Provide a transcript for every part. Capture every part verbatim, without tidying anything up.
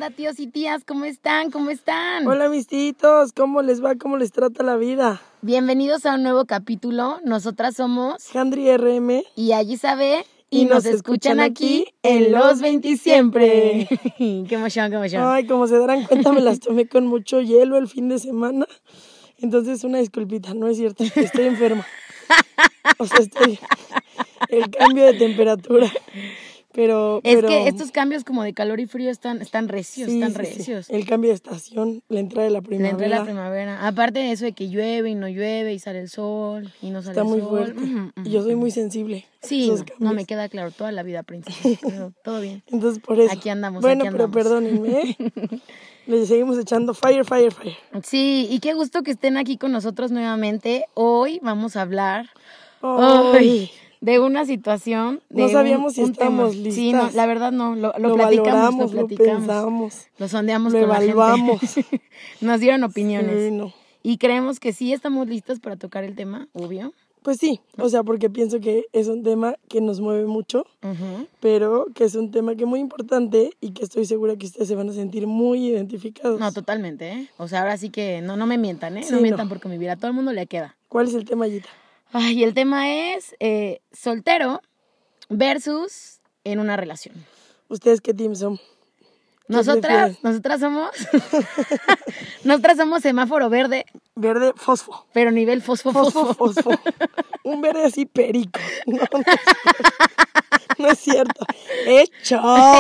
Hola tíos y tías, ¿cómo están? ¿Cómo están? Hola mis titos, ¿cómo les va? ¿Cómo les trata la vida? Bienvenidos a un nuevo capítulo. Nosotras somos Handry R M y allí sabe y, y nos, nos escuchan, escuchan aquí aquí en en Los Los veinte veinte siempre. siempre. Qué emoción, qué emoción. Ay, como se darán cuenta, me las tomé con mucho hielo el fin de semana. Entonces, una disculpita, no es cierto, estoy enferma. O sea, estoy... El cambio de temperatura. Pero, es pero... que estos cambios como de calor y frío están, están recios, sí, están sí, recios. sí. El cambio de estación, la entrada de la La primavera. entrada de la primavera. Aparte de eso de que llueve y no llueve y sale el sol y no sale Está el muy sol. fuerte. Uh-huh, uh-huh, Y yo soy uh-huh. muy sensible. Sí, a esos no, cambios. no me queda claro toda la vida, princesa. Pero todo bien. Entonces, por eso. Aquí andamos, bueno, aquí pero andamos. perdónenme, ¿eh? Le seguimos echando fire, fire, fire. Sí, y qué gusto que estén aquí con nosotros nuevamente. Hoy vamos a hablar Ay, ay, de una situación, de no sabíamos un, si un estábamos tema. listas. Sí, no, la verdad no, lo, lo, lo platicamos, valoramos, lo lo platicamos, pensamos, lo sondeamos lo con evaluamos. la gente. Nos dieron opiniones. Sí, no. Y creemos que sí estamos listas para tocar el tema, obvio. Pues sí, o sea, porque pienso que es un tema que nos mueve mucho, Uh-huh. pero que es un tema que es muy importante y que estoy segura que ustedes se van a sentir muy identificados. No, totalmente, ¿eh? O sea, ahora sí que no, no me mientan, ¿eh? Sí, no mientan no. por convivir, a todo el mundo le queda. ¿Cuál es el tema, Yita? Ay, el tema es eh, soltero versus en una relación. ¿Ustedes qué team son? Nosotras, nosotras somos, nosotras somos semáforo verde, verde fosfo. pero nivel fosfo, Fosfo, fosfo. fosfo. Un verde así perico. No, no es cierto. No es cierto. Hecho,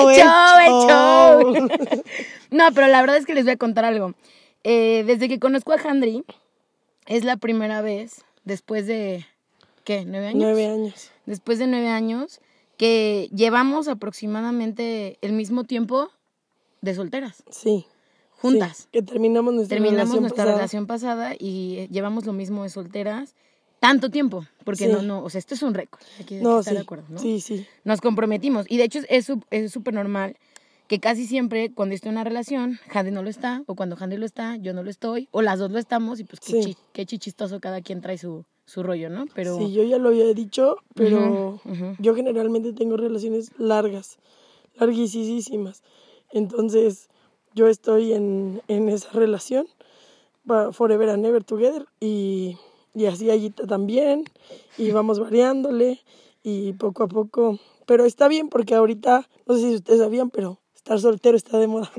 hecho, hecho. No, pero la verdad es que les voy a contar algo. Eh, desde que conozco a Handry, es la primera vez, después de, ¿qué? ¿Nueve años? Nueve años. Después de nueve años, que llevamos aproximadamente el mismo tiempo de solteras. Sí. Juntas. Sí, que terminamos nuestra Terminamos relación nuestra pasada. relación pasada y llevamos lo mismo de solteras tanto tiempo, porque Sí. no, no, o sea, esto es un récord, hay que, hay No, que estar sí. de acuerdo, ¿no? Sí, sí. Nos comprometimos y de hecho es su- es súper normal que casi siempre cuando estoy en una relación, Handy no lo está, o cuando Handy lo está, yo no lo estoy, o las dos lo estamos y pues qué, Sí. chi- qué chichistoso cada quien trae su, su rollo, ¿no? Pero Sí, yo ya lo había dicho, pero Ujú, ujú. yo generalmente tengo relaciones largas, larguísimas. Entonces, yo estoy en, en esa relación, va forever and ever together, y, y así Ayita también, y vamos variándole, y poco a poco. Pero está bien porque ahorita, no sé si ustedes sabían, pero estar soltero está de moda.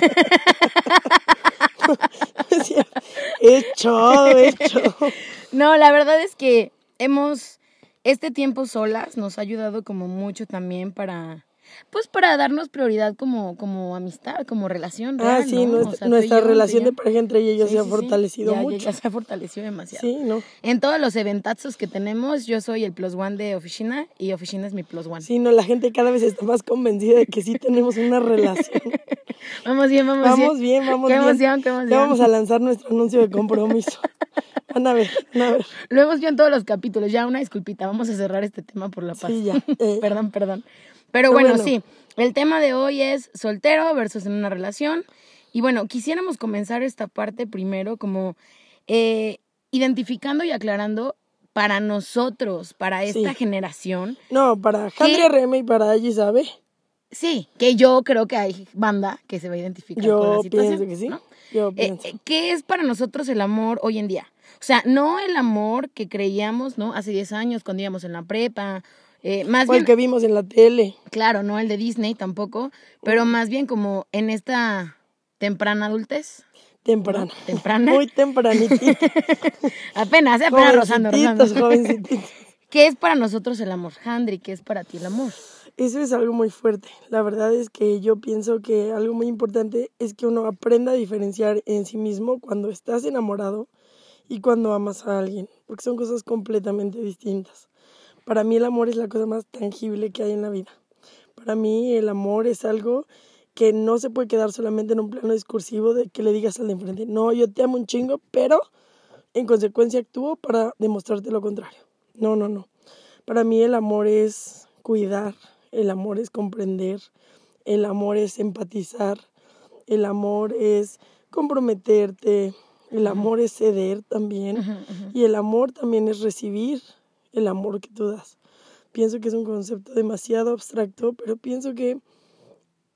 Es cierto. Hecho, hecho. No, la verdad es que hemos, este tiempo solas nos ha ayudado como mucho también para, pues para darnos prioridad como, como amistad, como relación Ah, real, sí, ¿no? nuestra, O sea, tú y nuestra yo, tú y relación yo. de pareja entre ella y yo Sí, se ha sí, sí. fortalecido Ya, ya, mucho. ya se ha fortalecido demasiado. Sí, ¿no? En todos los eventazos que tenemos, yo soy el plus one de oficina y oficina es mi plus one. Sí, no, la gente cada vez está más convencida de que sí tenemos una relación. Vamos bien, vamos, Vamos bien. bien, vamos qué bien. emoción, qué emoción. Ya vamos a lanzar nuestro anuncio de compromiso. Van a ver, van a ver. Lo hemos visto en todos los capítulos. Ya una disculpita, vamos a cerrar este tema por la paz. Sí, ya. Eh, perdón, perdón. Pero Pero bueno, bueno. sí, el tema de hoy es soltero versus en una relación. Y bueno, quisiéramos comenzar esta parte primero como eh, identificando y aclarando para nosotros, para esta Sí. generación. No, para ¿Qué? Handry R M y para allí, ¿sabe? Sí, que yo creo que hay banda que se va a identificar con la Yo situación. pienso que sí. ¿no? Yo Eh, pienso. eh, ¿Qué es para nosotros el amor hoy en día? O sea, no el amor que creíamos, ¿no? Hace diez años cuando íbamos en la prepa. Eh, más O el bien, que vimos en la tele. claro, no el de Disney tampoco, pero más bien como en esta temprana adultez. Temprano. ¿No? Temprana. Muy tempranitito. apenas, eh, apenas rozando, rozando. Jovencitos, jovencitos. ¿Qué es para nosotros el amor? Handry, ¿qué es para ti el amor? Eso es algo muy fuerte. La verdad es que yo pienso que algo muy importante es que uno aprenda a diferenciar en sí mismo cuando estás enamorado y cuando amas a alguien, porque son cosas completamente distintas. Para mí el amor es la cosa más tangible que hay en la vida. Para mí el amor es algo que no se puede quedar solamente en un plano discursivo de que le digas al de enfrente, no, yo te amo un chingo, pero en consecuencia actúo para demostrarte lo contrario. No, no, no. Para mí el amor es cuidar, el amor es comprender, el amor es empatizar, el amor es comprometerte, el amor es ceder también, Uh-huh, uh-huh. y el amor también es recibir el amor que tú das. Pienso que es un concepto demasiado abstracto, pero pienso que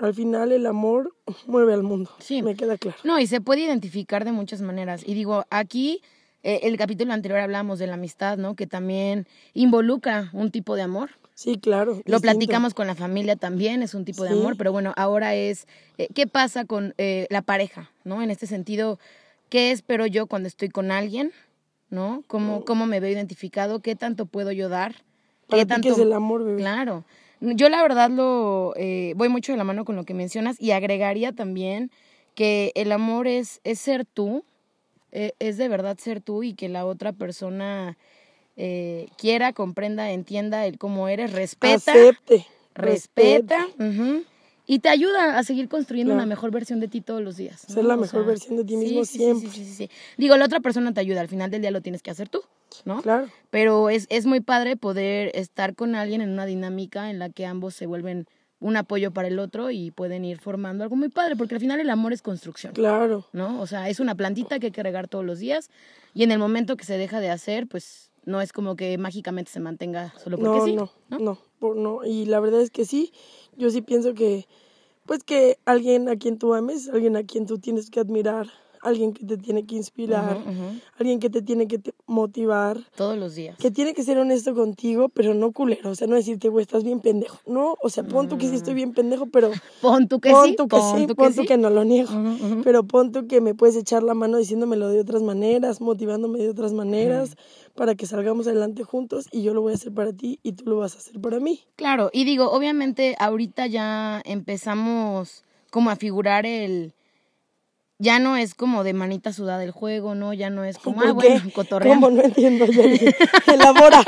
al final el amor mueve al mundo, Sí. me queda claro. No, y se puede identificar de muchas maneras. Y digo, aquí, eh, el capítulo anterior hablamos de la amistad, ¿no? Que también involucra un tipo de amor. Sí, claro. Lo distinto. platicamos con la familia también, es un tipo de Sí. amor, pero bueno, ahora es, eh, ¿qué pasa con eh, la pareja, ¿no? En este sentido, ¿qué espero yo cuando estoy con alguien, ¿no? ¿Cómo, cómo me veo identificado? ¿Qué tanto puedo yo dar? Para ¿Qué ti, tanto? ¿qué es el amor, bebé? Claro. Yo la verdad lo eh, voy mucho de la mano con lo que mencionas y agregaría también que el amor es, es ser tú, eh, es de verdad ser tú y que la otra persona eh, quiera, comprenda, entienda el cómo eres, respeta, Acepte. respeta, respete. ujú, y te ayuda a seguir construyendo Claro. una mejor versión de ti todos los días, ¿no? Ser la O mejor sea, versión de ti sí, mismo sí, sí, siempre. sí, sí, sí, sí. Digo, la otra persona te ayuda, al final del día lo tienes que hacer tú, ¿no? Claro. Pero es, es muy padre poder estar con alguien en una dinámica en la que ambos se vuelven un apoyo para el otro y pueden ir formando algo muy padre, porque al final el amor es construcción, Claro. ¿no? O sea, es una plantita que hay que regar todos los días y en el momento que se deja de hacer, pues no es como que mágicamente se mantenga solo porque No, sí, no, ¿no? no, por- no. Y la verdad es que sí, yo sí pienso que, pues que alguien a quien tú ames, alguien a quien tú tienes que admirar, alguien que te tiene que inspirar, Ujú, ujú. alguien que te tiene que te- motivar, Todos los días. que tiene que ser honesto contigo, pero no culero, o sea, no decirte, güey, estás bien pendejo, no, o sea, pon tú que sí estoy bien pendejo, pero Pon tú que pon sí, tú que pon sí, tú que pon tú sí. que no lo niego, Ujú, ujú. pero pon tú que me puedes echar la mano diciéndomelo de otras maneras, motivándome de otras maneras, para que salgamos adelante juntos y yo lo voy a hacer para ti y tú lo vas a hacer para mí. Claro, y digo, obviamente ahorita ya empezamos como a figurar el, ya no es como de manita sudada el juego, ¿no? Ya no es como, ¿Por ah, qué? bueno, cotorreando. ¿Cómo? No entiendo, Yari. Elabora.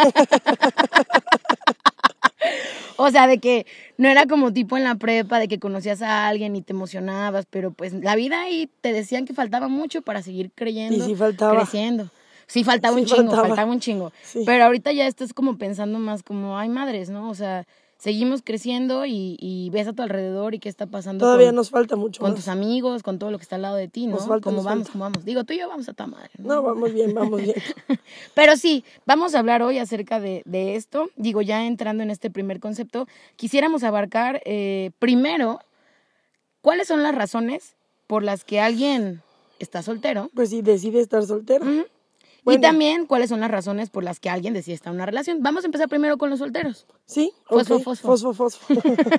O sea, de que no era como tipo en la prepa, de que conocías a alguien y te emocionabas, pero pues la vida ahí te decían que faltaba mucho para seguir creyendo, Y sí faltaba. creciendo. Sí, faltaba Sí un chingo, faltaba. faltaba un chingo. Sí. Pero ahorita ya estás como pensando más como, ay, madres, ¿no? O sea, seguimos creciendo y, y ves a tu alrededor y qué está pasando Todavía con, nos falta mucho con más. tus amigos, con todo lo que está al lado de ti, ¿no? Nos falta, ¿Cómo nos vamos, falta. cómo vamos? Digo, tú y yo vamos a tu madre, ¿no? No, vamos bien, vamos bien. Pero sí, vamos a hablar hoy acerca de, de esto. Digo, ya entrando en este primer concepto, quisiéramos abarcar eh, primero cuáles son las razones por las que alguien está soltero. Pues sí, decide estar soltero. Ujú. Bueno. Y también cuáles son las razones por las que alguien decide estar en una relación. Vamos a empezar primero con los solteros. Sí, Fosfo, ok. fosfo. Fosfo, fosfo.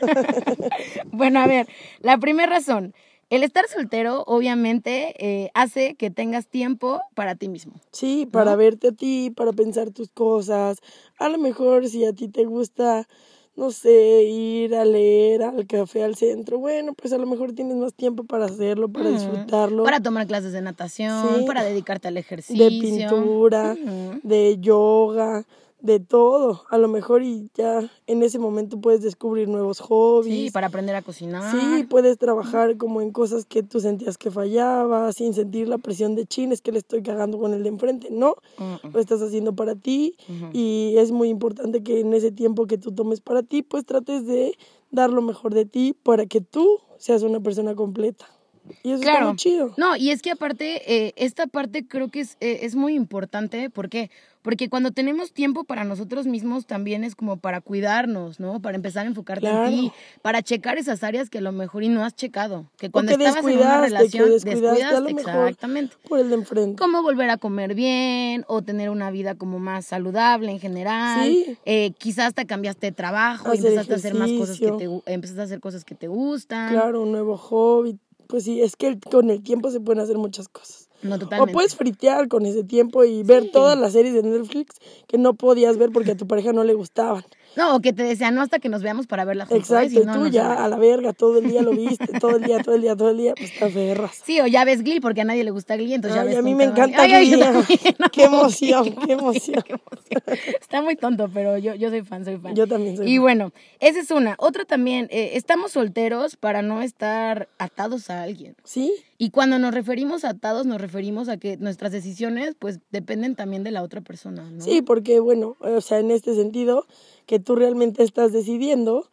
Bueno, a ver, la primera razón. El estar soltero, obviamente, eh, hace que tengas tiempo para ti mismo. Sí, para ¿No? verte a ti, para pensar tus cosas. A lo mejor si a ti te gusta, no sé, ir a leer al café al centro, bueno, pues a lo mejor tienes más tiempo para hacerlo, para Ujú. disfrutarlo. Para tomar clases de natación, Sí. para dedicarte al ejercicio. De pintura, Ujú. de yoga, de todo. A lo mejor y ya en ese momento puedes descubrir nuevos Sí, hobbies. para aprender a cocinar. Sí, puedes trabajar como en cosas que tú sentías que fallaba, sin sentir la presión de chin, es que le estoy cagando con el de enfrente. No, Uh-uh. lo estás haciendo para ti Ujú. y es muy importante que en ese tiempo que tú tomes para ti, pues trates de dar lo mejor de ti para que tú seas una persona completa. Y eso está Claro. muy chido. No, y es que aparte, eh, esta parte creo que es, eh, es muy importante. ¿Por qué? Porque cuando tenemos tiempo para nosotros mismos también es como para cuidarnos, ¿no? Para empezar a enfocarte Claro. en ti, para checar esas áreas que a lo mejor y no has checado. Que cuando O que estabas en una descuidaste, relación, que descuidaste a lo mejor exactamente. por el de enfrente. Cómo volver a comer bien o tener una vida como más saludable en general. Sí. Eh, quizás te cambiaste de trabajo y Hacer empezaste a hacer más cosas que ejercicio. te gu- empezaste a hacer cosas que te gustan. Claro, un nuevo hobby. Pues sí, es que el- con el tiempo se pueden hacer muchas cosas. No, O totalmente. puedes fritear con ese tiempo y ver Sí. todas las series de Netflix que no podías ver porque a tu pareja no le gustaban. No, o que te decían, no, hasta que nos veamos para verla juntos. Exacto, ¿eh? Si y no, tú no se ya vale. a la verga, todo el día lo viste, todo el día, todo el día, todo el día, pues te aferras. Sí, o ya ves Glee, porque a nadie le gusta Glee, entonces ya Ay, ves a mí con me cada- encanta Ay, ay, yo Glee. también. Qué No, emoción, qué qué emoción. qué emoción. Está muy tonto, pero yo, yo soy fan, soy fan. Yo también soy Y fan. bueno, esa es una. Otra también, eh, estamos solteros para no estar atados a alguien. ¿Sí? Y cuando nos referimos a atados, nos referimos a que nuestras decisiones, pues, dependen también de la otra persona, ¿no? Sí, porque bueno, o sea, en este sentido, que tú realmente estás decidiendo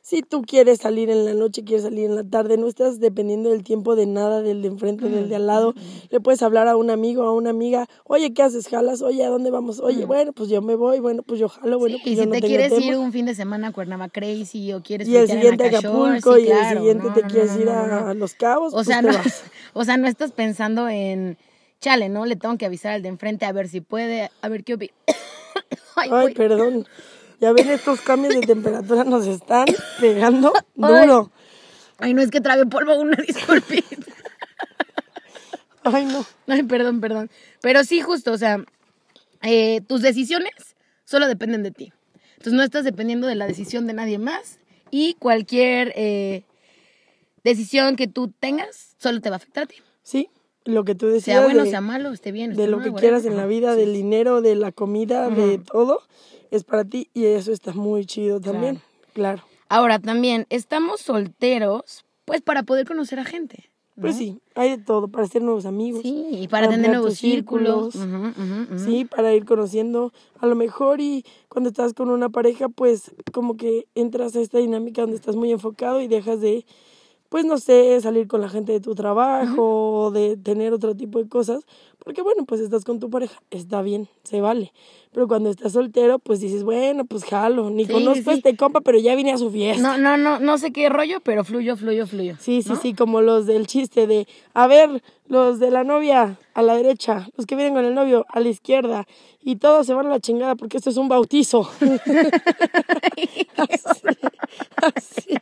Si tú quieres salir en la noche, quieres salir en la tarde, no estás dependiendo del tiempo de nada, del de enfrente, del de al lado. Le puedes hablar a un amigo, a una amiga, oye, ¿qué haces? ¿Jalas? Oye, ¿a dónde vamos? Oye, bueno, pues yo me voy, bueno, pues yo jalo, bueno, Sí, pues y yo si no te tengo quieres tema. ir un fin de semana a Cuernavaca Crazy o quieres Y el festear en siguiente a Acashore, Acapulco, sí, y claro. el siguiente No, te no, quieres no, ir no, no, a no. Los Cabos, O pues sea, te no, vas. o sea, no estás pensando en, chale, ¿no? Le tengo que avisar al de enfrente a ver si puede, a ver qué opina. Ay, Ay, güey. perdón. Ya ven, estos cambios de temperatura nos están pegando Ay. duro. Ay, no es que trague polvo, una disculpe. Ay, no. Ay, perdón, perdón. Pero sí, justo, o sea, eh, tus decisiones solo dependen de ti. Entonces no estás dependiendo de la decisión de nadie más y cualquier eh, decisión que tú tengas solo te va a afectar a ti. Sí, lo que tú decías. Sea bueno, de, sea malo, esté bien, esté de lo mal, que whatever. quieras en la vida, Ajá, del sí, sí. dinero, de la comida, Ujú. de todo, es para ti y eso está muy chido también. Claro. Ahora también, estamos solteros, pues para poder conocer a gente, ¿no? Pues sí, hay de todo, para hacer nuevos amigos. Sí, y para tener ampliar nuevos tus círculos. círculos. Ujú, ujú, ujú. Sí, para ir conociendo a lo mejor y cuando estás con una pareja, pues como que entras a esta dinámica donde estás muy enfocado y dejas de, pues no sé, salir con la gente de tu trabajo o de tener otro tipo de cosas, porque bueno, pues estás con tu pareja, está bien, se vale. Pero cuando estás soltero, pues dices, bueno, pues jalo, ni Sí, conozco a sí. este compa, pero ya vine a su fiesta. No, no, no, no sé qué rollo, pero fluyo, fluyo, fluyo. Sí, sí, ¿no? sí, como los del chiste de, a ver, los de la novia a la derecha, los que vienen con el novio a la izquierda, y todos se van a la chingada porque esto es un bautizo. así, así.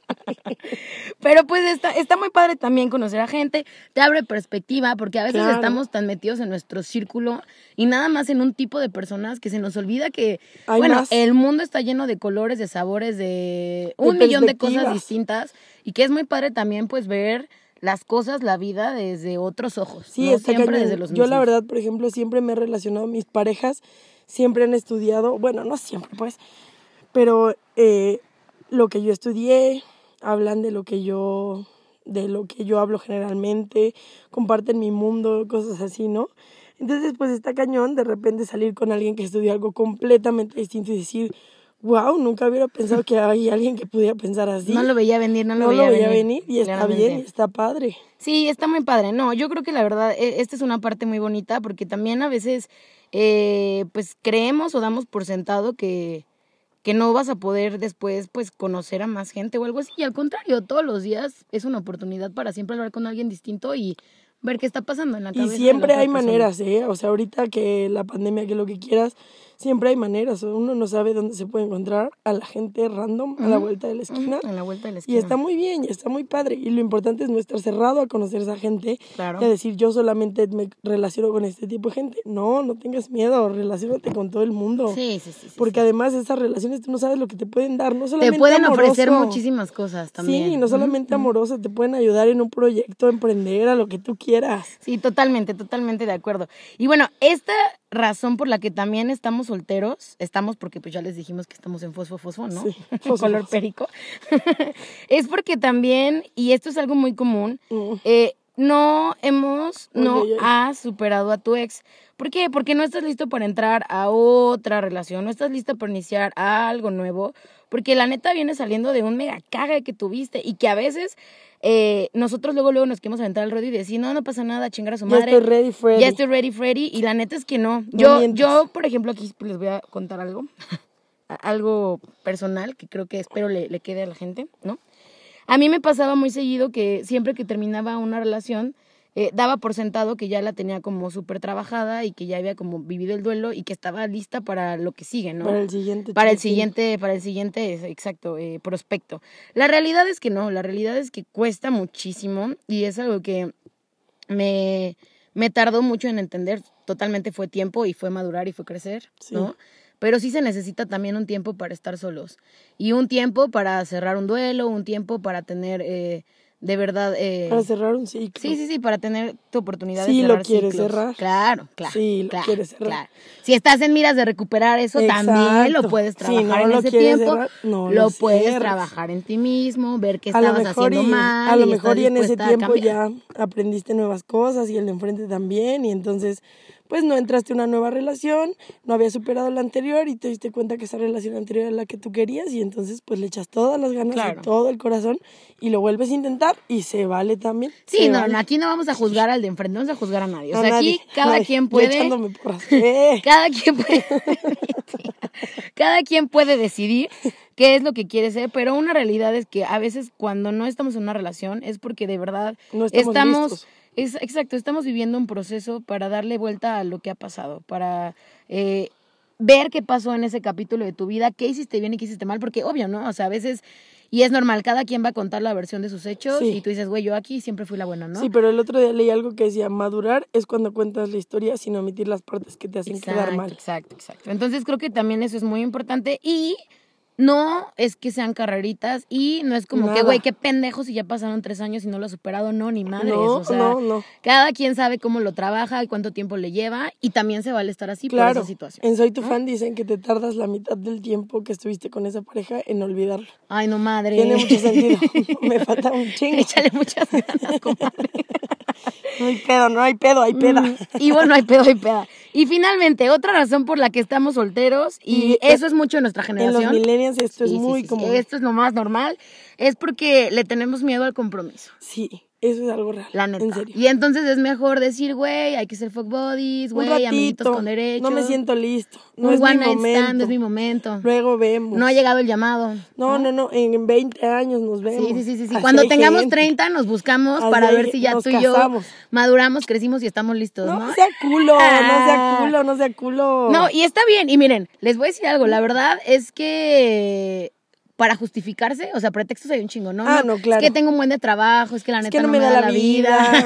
Pero pues está, está muy padre también conocer a gente, te abre perspectiva, porque a veces Claro. estamos tan metidos en nuestro círculo y nada más en un tipo de personas que se nos olvida que, Hay bueno, más. el mundo está lleno de colores, de sabores, de un De millón de cosas perspectivas. distintas y que es muy padre también pues ver las cosas, la vida desde otros ojos, Sí, no está siempre cañón. desde los Yo la mismos. verdad, por ejemplo, siempre me he relacionado, mis parejas siempre han estudiado, bueno, no siempre pues, pero eh, lo que yo estudié, hablan de lo que yo, de lo que yo hablo generalmente, comparten mi mundo, cosas así, ¿no? Entonces, pues está cañón de repente salir con alguien que estudió algo completamente distinto y decir, wow, nunca hubiera pensado que hay alguien que pudiera pensar así. No lo veía venir, no lo No veía, lo veía venir, venir y está claramente. bien y está padre. Sí, está muy padre. No, yo creo que la verdad, e- esta es una parte muy bonita porque también a veces, eh, pues creemos o damos por sentado que, que no vas a poder después, pues, conocer a más gente o algo así. Y al contrario, todos los días es una oportunidad para siempre hablar con alguien distinto y ver qué está pasando en la cabeza Y de la siempre otra hay persona. maneras, ¿eh? O sea, ahorita que la pandemia, que lo que quieras, siempre hay maneras. Uno no sabe dónde se puede encontrar a la gente random a la Ujú, vuelta de la esquina. ujú, a la vuelta de la Y esquina. está muy bien, y está muy padre. Y lo importante es no estar cerrado a conocer a esa gente Claro. y a decir, yo solamente me relaciono con este tipo de gente. No, no tengas miedo, relaciónate con todo el mundo. Sí, sí, sí. sí, Porque sí. además esas relaciones tú no sabes lo que te pueden dar, no solamente Te pueden ofrecer amoroso. muchísimas cosas también. Sí, no solamente Ujú, ujú. amoroso, te pueden ayudar en un proyecto, a emprender, a lo que tú quieras. Sí, totalmente, totalmente de acuerdo. Y bueno, esta razón por la que también estamos solteros, estamos porque pues ya les dijimos que estamos en fosfo, fosfo, ¿no? Sí, fosfo, Color fosfo. perico. Es porque también, y esto es algo muy común, Mm. eh, no hemos, Oy, no oy, oy. has superado a tu ex. ¿Por qué? Porque no estás listo para entrar a otra relación, no estás listo para iniciar algo nuevo, porque la neta viene saliendo de un mega caga que tuviste y que a veces eh, nosotros luego luego nos queremos aventar al ruedo y decir, no, no pasa nada, chingar a su Ya madre. estoy ready, Freddy. Ya estoy ready, Freddy, y la neta es que no. No Yo, mientas. yo, por ejemplo, aquí les voy a contar algo, algo personal que creo que espero le, le quede a la gente, ¿no? A mí me pasaba muy seguido que siempre que terminaba una relación, eh, daba por sentado que ya la tenía como súper trabajada y que ya había como vivido el duelo y que estaba lista para lo que sigue, ¿no? Para el siguiente. Para el chiquitín. siguiente, para el siguiente, exacto, eh, prospecto. La realidad es que no, la realidad es que cuesta muchísimo y es algo que me, me tardó mucho en entender. Totalmente fue tiempo y fue madurar y fue crecer, Sí. ¿no? Pero sí se necesita también un tiempo para estar solos y un tiempo para cerrar un duelo, un tiempo para tener eh, de verdad... Eh, Para cerrar un ciclo. Sí, sí, sí, para tener tu oportunidad Sí, de lo cerrar quieres ciclos. cerrar. Claro, claro. Sí, lo claro, quieres cerrar. claro. Si estás en miras de recuperar eso, también lo Exacto. puedes Si trabajar no en lo ese quieres tiempo. cerrar, no lo lo puedes cierres. trabajar en ti mismo, ver qué A lo estabas mejor haciendo y, mal a lo y mejor estás y en ese dispuesta a tiempo cambiar. ya aprendiste nuevas cosas y el de enfrente también, y entonces pues no entraste a una nueva relación, no habías superado la anterior y te diste cuenta que esa relación anterior era la que tú querías y entonces pues le echas todas las ganas Claro. y todo el corazón y lo vuelves a intentar y se vale también. Sí, se no, vale. no, aquí no vamos a juzgar al de enfrente, no vamos a juzgar a nadie. O A sea, nadie, aquí cada nadie. quien Yo puede... echándome porras. Eh. Cada quien puede... cada quien puede decidir qué es lo que quiere ser, pero una realidad es que a veces cuando no estamos en una relación es porque de verdad No estamos estamos listos. es, exacto, estamos viviendo un proceso para darle vuelta a lo que ha pasado, para eh, ver qué pasó en ese capítulo de tu vida, qué hiciste bien y qué hiciste mal, porque obvio, ¿no? O sea, a veces, y es normal, cada quien va a contar la versión de sus hechos Sí. y tú dices, güey, yo aquí siempre fui la buena, ¿no? Sí, pero el otro día leí algo que decía, madurar es cuando cuentas la historia sin omitir las partes que te hacen Exacto, quedar mal. exacto, exacto. Entonces creo que también eso es muy importante y no es que sean carreritas y no es como Nada. que, güey, qué pendejos si ya pasaron tres años y no lo has superado, no, ni madres. No, o sea, no, no. cada quien sabe cómo lo trabaja y cuánto tiempo le lleva y también se vale estar así Claro, por esa situación. en Soy tu ¿no? fan dicen que te tardas la mitad del tiempo que estuviste con esa pareja en olvidarlo. Ay, no, madre. Tiene mucho sentido. Me falta un chingo. Échale muchas ganas, compadre. No hay pedo, no hay pedo, hay peda. Mm, y bueno, hay pedo, hay peda. Y finalmente, otra razón por la que estamos solteros, y, Y eso es mucho en nuestra En generación. los millennials esto Sí, es sí, muy sí, sí, común. esto es lo más normal, es porque le tenemos miedo al compromiso. Sí, eso es algo real. La neta. En serio. Y entonces es mejor decir, güey, hay que ser fuck buddies, Un güey, amiguitos ratito, con derechos. no me siento listo. No un es one mi night momento. stand, es mi momento. Luego vemos. No ha llegado el llamado. No, no, no, en veinte años nos vemos. Sí, sí, sí, sí, sí. Así Cuando hay tengamos gente. treinta nos buscamos Así para hay ver ge- si ya nos tú y yo casamos. maduramos, crecimos y estamos listos, ¿no? No sea culo, no sea Ah. culo, no sea culo. No, y está bien. Y miren, les voy a decir algo. La verdad es que para justificarse, o sea, pretextos hay un chingo, ¿no? Ah, no, claro. Es que tengo un buen de trabajo, es que la Es neta que no, me da la vida.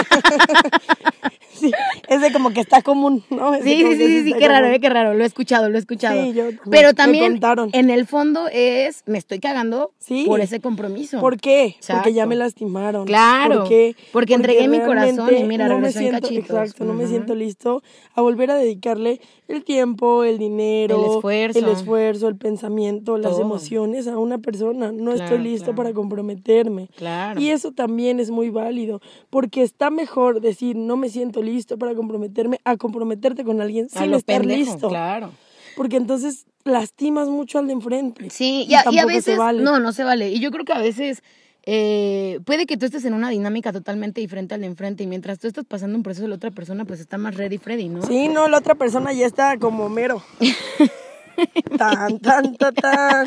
Sí, es de como que está común, ¿no? Es de Sí, como sí, que sí, sí, está qué raro, común. eh, qué raro. Lo he escuchado, lo he escuchado. Sí, yo también. Pero Me también, contaron. en el fondo es, me estoy cagando Sí. por ese compromiso. ¿Por qué? Exacto. Porque ya me lastimaron. Claro, ¿Por qué? porque entregué mi realmente corazón y mira, no me regresó en siento, cachitos. exacto, no me Ujú. siento listo a volver a dedicarle el tiempo, el dinero, El esfuerzo. el, esfuerzo, el pensamiento, las Todo. emociones a una persona. No Claro, estoy listo claro. para comprometerme. Claro. Y eso también es muy válido, porque está mejor decir no me siento listo para comprometerme a comprometerte con alguien A sin lo estar pendejo, listo. Claro. Porque entonces lastimas mucho al de enfrente. Sí, Y y a, y a tampoco se veces, vale. no, no se vale. Y yo creo que a veces eh, puede que tú estés en una dinámica totalmente diferente al de enfrente y mientras tú estás pasando un proceso, la otra persona pues está más ready, Freddy, ¿no? Sí, no, la otra persona ya está como mero. Tan, tan, tan, tan.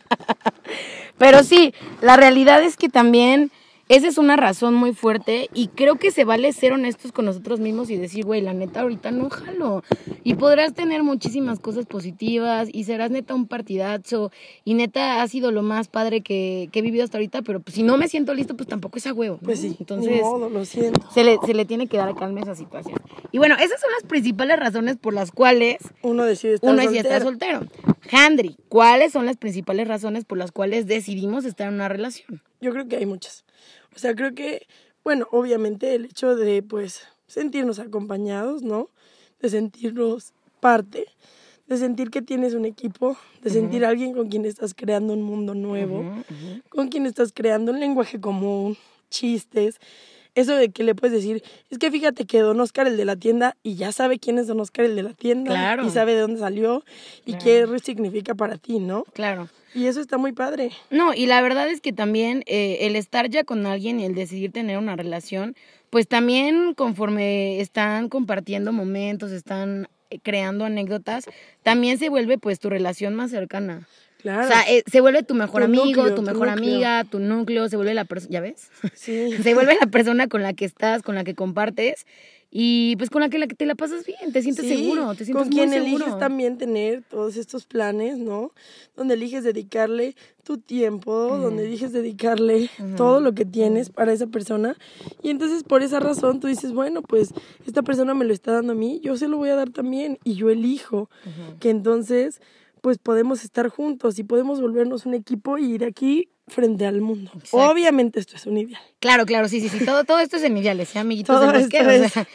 Pero sí, la realidad es que también esa es una razón muy fuerte y creo que se vale ser honestos con nosotros mismos y decir, güey, la neta ahorita no jalo. Y podrás tener muchísimas cosas positivas y serás neta un partidazo y neta ha sido lo más padre que, que he vivido hasta ahorita, pero pues, si no me siento listo, pues tampoco es a huevo, ¿no? Pues sí, Entonces, ni modo, lo siento. se le, se le tiene que dar calma a esa situación. Y bueno, esas son las principales razones por las cuales Uno decide estar uno decide soltero. estar soltero. Handry, ¿cuáles son las principales razones por las cuales decidimos estar en una relación? Yo creo que hay muchas. O sea, creo que, bueno, obviamente el hecho de, pues, sentirnos acompañados, ¿no? De sentirnos parte, de sentir que tienes un equipo, de Ujú. sentir a alguien con quien estás creando un mundo nuevo, Ujú, ujú. con quien estás creando un lenguaje común, chistes. Eso de que le puedes decir, es que fíjate que Don Oscar, el de la tienda, y ya sabe quién es Don Oscar, el de la tienda, Claro. y sabe de dónde salió, y Claro. qué significa para ti, ¿no? Claro. Y eso está muy padre. No, y la verdad es que también eh, el estar ya con alguien y el decidir tener una relación, pues también conforme están compartiendo momentos, están eh, creando anécdotas, también se vuelve pues tu relación más cercana. Claro. O sea, eh, se vuelve tu mejor Tu amigo, núcleo, tu tu mejor núcleo. amiga, tu núcleo, se vuelve la persona, ¿ya ves? Sí. Se vuelve la persona con la que estás, con la que compartes y pues con la que la que te la pasas bien, te sientes Sí, seguro, te sientes con quien muy seguro. eliges también tener todos estos planes, ¿no? Donde eliges dedicarle tu tiempo, donde eliges dedicarle Ujú. todo lo que tienes para esa persona. Y entonces por esa razón tú dices, bueno, pues esta persona me lo está dando a mí, yo se lo voy a dar también y yo elijo Ujú. que entonces pues podemos estar juntos y podemos volvernos un equipo y ir aquí frente al mundo. Exacto. Obviamente esto es un ideal. Claro, claro, sí, sí, sí, todo, todo esto es en ideales, ¿eh, amiguitos Todo del bosque? esto O es sea,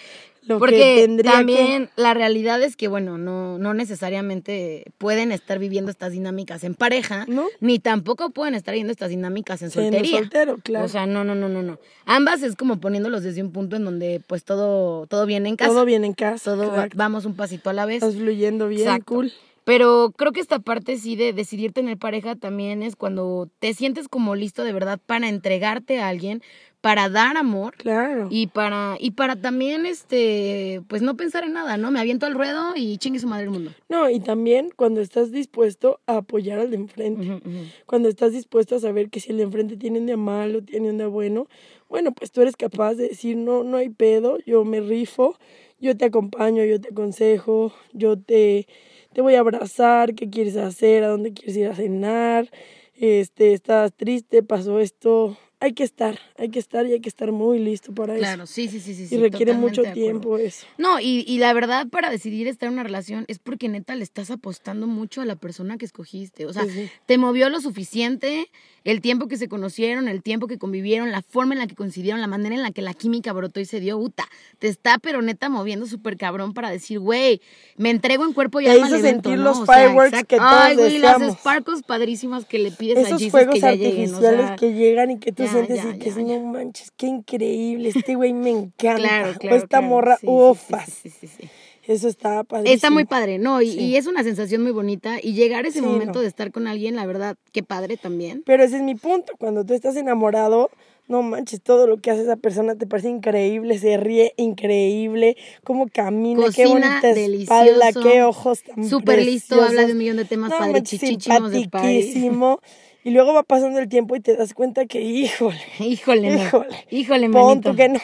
lo Porque que tendría también que... la realidad es que, bueno, no, no necesariamente pueden estar viviendo estas dinámicas en pareja, ¿No? ni tampoco pueden estar viviendo estas dinámicas en Siendo soltería. soltero, claro. O sea, no, no, no, no, no. Ambas es como poniéndolos desde un punto en donde pues todo, todo viene en casa. Todo viene en casa. Todo va- exacto. vamos un pasito a la vez. Estás fluyendo bien, Exacto. cool. Pero creo que esta parte sí de decidir tener pareja también es cuando te sientes como listo de verdad para entregarte a alguien, para dar amor. Claro. Y para, y para también, este, pues no pensar en nada, ¿no? Me aviento al ruedo y chingue su madre el mundo. No, y también cuando estás dispuesto a apoyar al de enfrente. Ujú, ujú. Cuando estás dispuesto a saber que si el de enfrente tiene un día malo, tiene un día bueno, bueno, pues tú eres capaz de decir, no, no hay pedo, yo me rifo, yo te acompaño, yo te aconsejo, yo te, te voy a abrazar, ¿qué quieres hacer? ¿A dónde quieres ir a cenar? Este, estás triste, pasó esto. Hay que estar, hay que estar y hay que estar muy listo para Claro, eso. sí, sí, sí, sí. Y sí, requiere totalmente mucho de acuerdo. tiempo eso. No, y, y la verdad para decidir estar en una relación es porque neta le estás apostando mucho a la persona que escogiste. O sea, Sí, sí. te movió lo suficiente el tiempo que se conocieron, el tiempo que convivieron, la forma en la que coincidieron, la manera en la que la química brotó y se dio, uta. Te está pero neta moviendo súper cabrón para decir, güey, me entrego en cuerpo y Te alma hizo al evento, sentir ¿no? los O sea, fireworks exacto. que todos Ay, güey, las deseamos. sparkles padrísimas que le pides a Esos Jesus fuegos que ya lleguen, o artificiales sea, que llegan y que tú ya, sientes ya, y que ya, es, ya. no manches, qué increíble, este güey me encanta. Claro, o claro, esta claro. morra, Sí, sí, ufas. sí, sí, sí, sí. Eso está padrísimo. Está muy padre, ¿no? Y, Sí. y es una sensación muy bonita. Y llegar a ese Sí, momento no. de estar con alguien, la verdad, qué padre también. Pero ese es mi punto, cuando tú estás enamorado, no manches, todo lo que hace esa persona te parece increíble, se ríe increíble, cómo camina, qué Cocina bonita espalda, delicioso, qué ojos tan súper listo, preciosos. habla de un millón de temas No manches, padrichichísimos de París. simpatiquísimo. Y luego va pasando el tiempo y te das cuenta que, híjole, Híjole, no. híjole, Híjole, pon manito. tú que no,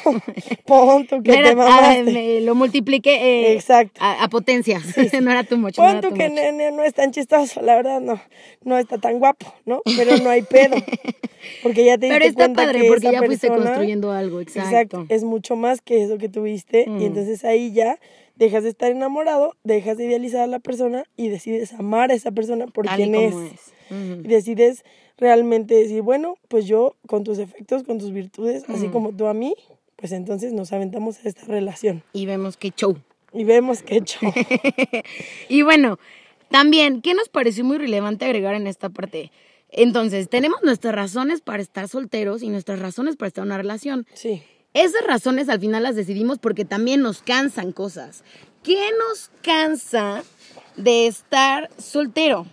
pon tú que No era- te ah, mamaste. me lo multipliqué eh, Exacto. a, a potencia. No era tu mucho, no Pon era tú too que much. nene no es tan chistoso, la verdad no, no está tan guapo, ¿no? Pero no hay pedo, porque ya te Pero diste está cuenta padre que porque esa ya fuiste persona, construyendo algo, exacto. exacto, es mucho más que eso que tuviste, Mm. y entonces ahí ya dejas de estar enamorado, dejas de idealizar a la persona y decides amar a esa persona por Tal y quien es. como es. Ujú. Y decides realmente decir, bueno, pues yo con tus defectos, con tus virtudes, así Mm. como tú a mí, pues entonces nos aventamos a esta relación Y vemos qué show. y vemos qué hecho. Y bueno, también, ¿qué nos pareció muy relevante agregar en esta parte? Entonces, tenemos nuestras razones para estar solteros y nuestras razones para estar en una relación. Sí. Esas razones al final las decidimos porque también nos cansan cosas. ¿Qué nos cansa de estar soltero?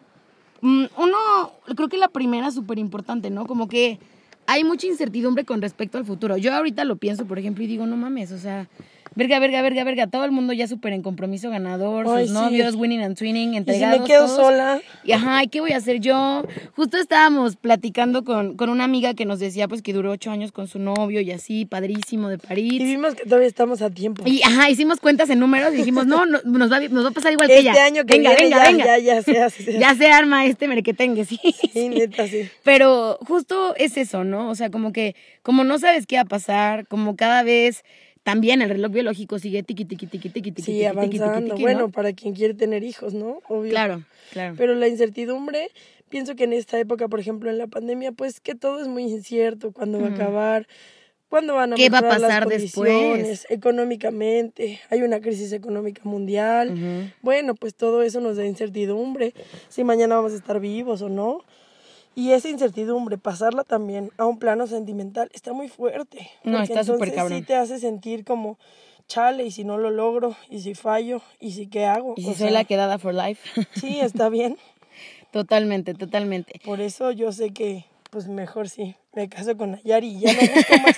Mm, Uno, creo que la primera es súper importante, ¿no? Como que hay mucha incertidumbre con respecto al futuro. Yo ahorita lo pienso, por ejemplo, y digo, no mames, o sea, verga, verga, verga, verga, todo el mundo ya súper en compromiso ganador, Ay, sus sí. novios, winning and twinning, Y si entregados me quedo todos. sola, Y ajá, ¿y qué voy a hacer yo? Justo estábamos platicando con, con una amiga que nos decía pues que duró ocho años con su novio y así, padrísimo de y París. vimos que todavía estamos a tiempo. Y ajá, hicimos cuentas en números y dijimos, no, no nos, va, nos va a pasar igual que Este ella. año que venga, viene venga, ya, venga. ya, ya se hace. se hace. Ya se arma este merequetengue, sí. Sí, neta, sí. Pero justo es eso, ¿no? O sea, como que, como no sabes qué va a pasar, como cada vez también el reloj biológico sigue tiqui, tiqui, tiqui, tiqui, tiqui, Sí, tiqui, tiqui, avanzando. tiqui, Bueno, ¿no? para quien quiere tener hijos, ¿no? Obvio. Claro, claro. Pero la incertidumbre, pienso que en esta época, por ejemplo, en la pandemia, pues que todo es muy incierto, cuándo va a Ujú. acabar, cuándo van a ¿Qué va a mejorar las pasar condiciones, después? económicamente, hay una crisis económica mundial. Ujú. Bueno, pues todo eso nos da incertidumbre, si mañana vamos a estar vivos o no. Y esa incertidumbre, pasarla también a un plano sentimental, está muy fuerte. No, porque está súper entonces cabrón. sí te hace sentir como, chale, y si no lo logro, y si fallo, y si qué hago. Y si O soy sea, la quedada for life. sí, está bien. Totalmente, totalmente. Por eso yo sé que, pues mejor sí, me caso con Nayari y ya no busco más.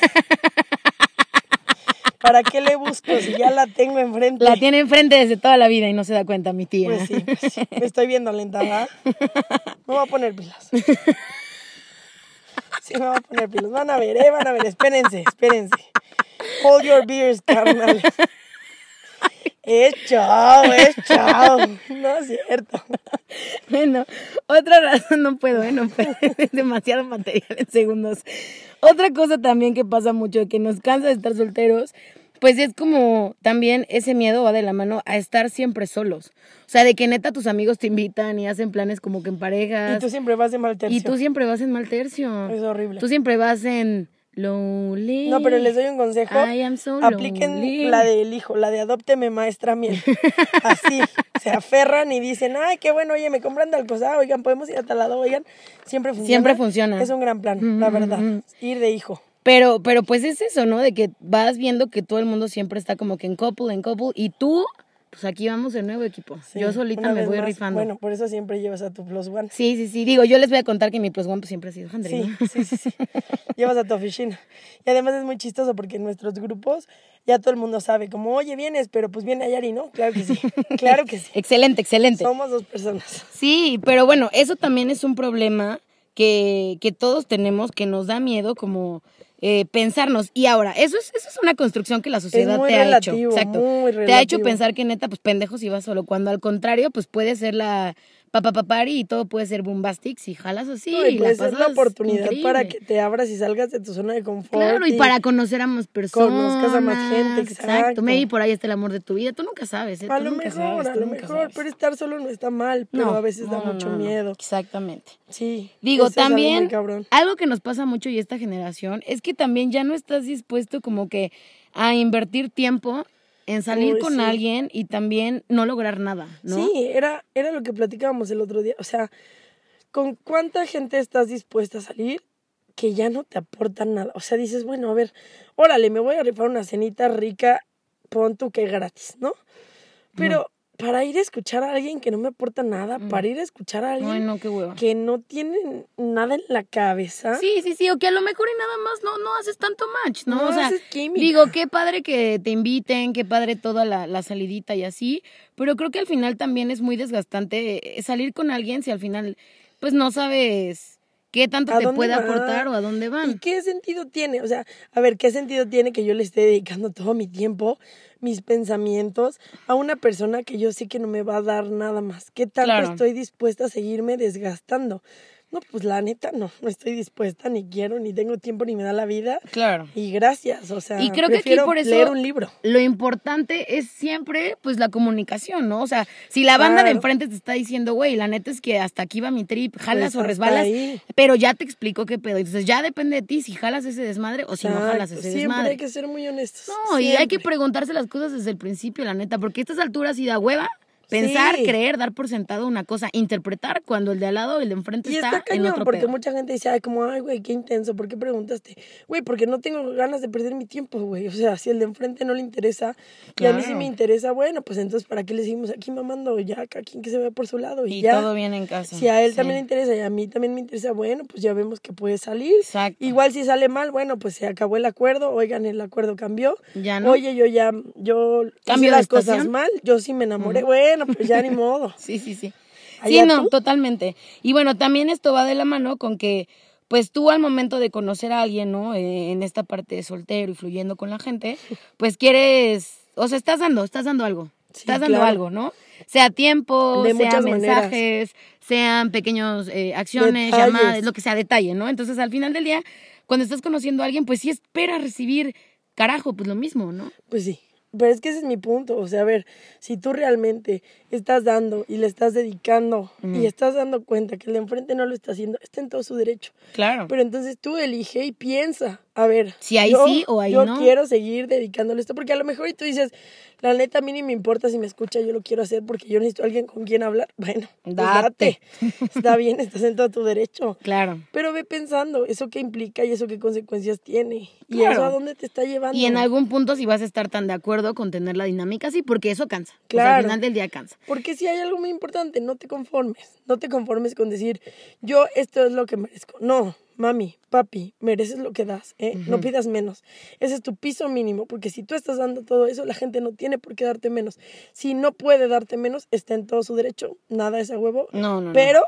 ¿Para qué le busco si ya la tengo enfrente? La tiene enfrente desde toda la vida y no se da cuenta mi tía. Pues sí, pues sí. Me estoy viendo lenta, ¿verdad? Me voy a poner pilas. Sí, me voy a poner pilas. Van a ver, ¿eh? Van a ver. Espérense, espérense. Hold your beers, carnal. Es chao, es chao. No es cierto. Bueno, otra razón, no puedo, ¿eh? No puedo. Es demasiado material en segundos. Otra cosa también que pasa mucho, que nos cansa de estar solteros, pues es como también ese miedo va de la mano a estar siempre solos. O sea, de que neta tus amigos te invitan y hacen planes como que en parejas. Y tú siempre vas de mal tercio. Y tú siempre vas en mal tercio. Es horrible. Tú siempre vas en lonely. No, pero les doy un consejo. I am so Apliquen lonely. la del hijo, la de adópteme maestra miel. Así, se aferran y dicen, ay, qué bueno, oye, me compran tal cosa, oigan, podemos ir a tal lado, oigan. Siempre funciona. Siempre funciona. Es un gran plan, Mm, la mm, verdad. mm. Ir de hijo. Pero, pero pues es eso, ¿no? De que vas viendo que todo el mundo siempre está como que en couple, en couple, y tú, pues aquí vamos de nuevo equipo. Sí, Yo solita una me vez voy más. rifando. Bueno, por eso siempre llevas a tu plus one. Sí, sí, sí. Digo, yo les voy a contar que mi plus one pues siempre ha sido Handry, Sí, ¿no? sí, sí, sí. Llevas a tu oficina. Y además es muy chistoso porque en nuestros grupos ya todo el mundo sabe, como, oye, vienes, pero pues viene Ayari, ¿no? Claro que sí, claro que sí. Excelente, excelente. Somos dos personas. Sí, pero bueno, eso también es un problema que, que todos tenemos, que nos da miedo como eh, pensarnos. Y ahora, eso es, eso es una construcción que la sociedad muy te ha relativo, hecho. Exacto. muy Te ha hecho relativo. pensar que neta, pues pendejos ibas solo. Cuando al contrario, pues puede ser la papapapari y todo puede ser bombastic si jalas así. No, y y puede la ser la pasas oportunidad increíble. para que te abras y salgas de tu zona de confort. Claro, y para conocer a más personas. conozcas a más gente, exacto. Maybe por ahí está el amor de tu vida. Tú nunca sabes, ¿eh? A Tú lo nunca mejor, sabes, a tú lo nunca mejor, sabes. pero estar solo no está mal, pero No, a veces da no, no, mucho no, no. miedo. Exactamente. Sí. Digo, eso es algo muy también, cabrón. algo que nos pasa mucho y esta generación es que también ya no estás dispuesto como que a invertir tiempo en salir Uy, con sí. alguien y también no lograr nada, ¿no? Sí, era, era lo que platicábamos el otro día. O sea, ¿con cuánta gente estás dispuesta a salir que ya no te aportan nada? O sea, dices, bueno, a ver, órale, me voy a rifar una cenita rica, pon tú que gratis, ¿no? Pero para ir a escuchar a alguien que no me aporta nada, Mm. para ir a escuchar a alguien Ay, no, qué hueva. que no tiene nada en la cabeza. Sí, sí, sí, o que a lo mejor y nada más no, no haces tanto match, ¿no? No o sea, haces química. digo, qué padre que te inviten, qué padre toda la, la salidita y así, pero creo que al final también es muy desgastante eh, salir con alguien si al final, pues no sabes qué tanto ¿A te dónde puede va? aportar o a dónde ¿Y van. qué sentido tiene? O sea, a ver, ¿qué sentido tiene que yo le esté dedicando todo mi tiempo, mis pensamientos, a una persona que yo sé que no me va a dar nada más? ¿Qué tanto Claro. estoy dispuesta a seguirme desgastando? No, pues la neta no, no estoy dispuesta, ni quiero, ni tengo tiempo, ni me da la vida. Claro. Y gracias, o sea, Y creo que aquí prefiero por eso leer un libro. lo importante es siempre pues la comunicación, ¿no? O sea, si la banda de Claro. enfrente te está diciendo, güey, la neta es que hasta aquí va mi trip, jalas Pues o hasta resbalas, ahí. pero ya te explico qué pedo. Entonces ya depende de ti si jalas ese desmadre o si no jalas Exacto, ese siempre desmadre. hay que ser muy honestos. No, y hay que siempre. preguntarse las cosas desde el principio, la neta, porque a estas alturas sí da hueva pensar, Sí. creer, dar por sentado una cosa, interpretar cuando el de al lado, el de enfrente Y está, está en cañón, otro porque pedo. mucha gente dice, ay, como, ay, güey, qué intenso, ¿por qué preguntaste? Güey, porque no tengo ganas de perder mi tiempo, güey. O sea, si el de enfrente no le interesa y a mí sí Claro. me interesa, bueno, pues entonces, ¿para qué le seguimos aquí mamando? Ya, cada quien que se vea por su lado y, Y ya. todo bien en casa. Si a él Sí. también le interesa y a mí también me interesa, bueno, pues ya vemos que puede salir. Exacto. Igual si sale mal, bueno, pues se acabó el acuerdo, oigan, el acuerdo cambió. Ya no. Oye, yo ya, yo Cambio hice de las cosas estación. mal, yo sí me enamoré, bueno, pues ya ni modo. Sí, sí, sí. Sí, Allá no, tú. totalmente. Y bueno, también esto va de la mano con que, pues tú al momento de conocer a alguien, ¿no? Eh, en esta parte de soltero y fluyendo con la gente, pues quieres, o sea, estás dando, estás dando algo. Sí, Estás dando claro. algo, ¿no? Sea tiempo, De sean muchas maneras. mensajes, sean pequeños eh, acciones, Detalles. llamadas, lo que sea, detalle, ¿no? Entonces, al final del día, cuando estás conociendo a alguien, pues sí espera recibir, carajo, pues lo mismo, ¿no? Pues sí, pero es que ese es mi punto, o sea, a ver, si tú realmente estás dando y le estás dedicando Ujú. y estás dando cuenta que el de enfrente no lo está haciendo, está en todo su derecho. Claro. Pero entonces tú elige y piensa, a ver, Si ahí yo, sí o ahí yo no. quiero seguir dedicándole esto, porque a lo mejor y tú dices, la neta a mí ni me importa si me escucha, yo lo quiero hacer porque yo necesito a alguien con quien hablar. Bueno, pues Date. date, está bien, estás en todo tu derecho. Claro. Pero ve pensando, eso qué implica y eso qué consecuencias tiene. Y Claro. eso a dónde te está llevando. Y en algún punto si vas a estar tan de acuerdo con tener la dinámica así, porque eso cansa. O sea, Claro. al final del día cansa. Porque si hay algo muy importante, no te conformes. No te conformes con decir, yo esto es lo que merezco. No, mami, papi, mereces lo que das, ¿eh? No pidas menos. Ese es tu piso mínimo, porque si tú estás dando todo eso, la gente no tiene por qué darte menos. Si no puede darte menos, está en todo su derecho. Nada es a huevo. No, no, no. Pero,